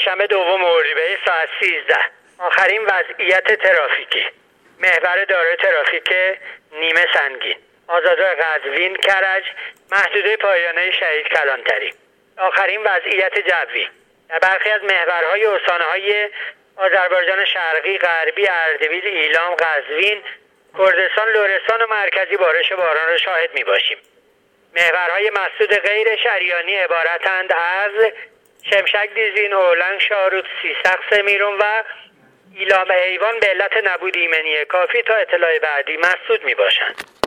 یکشنبه دوم اردیبهشت ساعت 13. آخرین وضعیت ترافیکی. محور دارای ترافیک نیمه سنگین. آزادراه قزوین کرج، محدوده پایانه شهید کلانتری. آخرین وضعیت جوی. در برخی از محورهای استانهای آذربایجان شرقی، غربی، اردبیل، ایلام، قزوین، کردستان، لرستان و مرکزی بارش باران را شاهد می باشیم. محورهای مسدود غیر شریانی عبارتند از شمشک، دیزین، اولنگ، شاروت، سیسق، سمیرون و ایلام حیوان به علت نبود ایمنی کافی تا اطلاع بعدی مسدود می باشند.